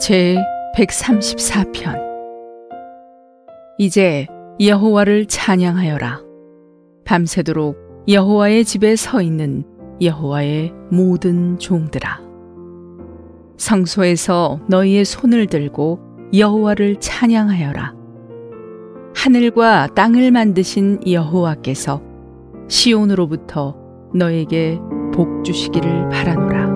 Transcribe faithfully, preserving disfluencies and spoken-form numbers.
제백삼십사 편. 이제 여호와를 찬양하여라. 밤새도록 여호와의 집에 서 있는 여호와의 모든 종들아. 성소에서 너희의 손을 들고 여호와를 찬양하여라. 하늘과 땅을 만드신 여호와께서 시온으로부터 너에게 복 주시기를 바라노라.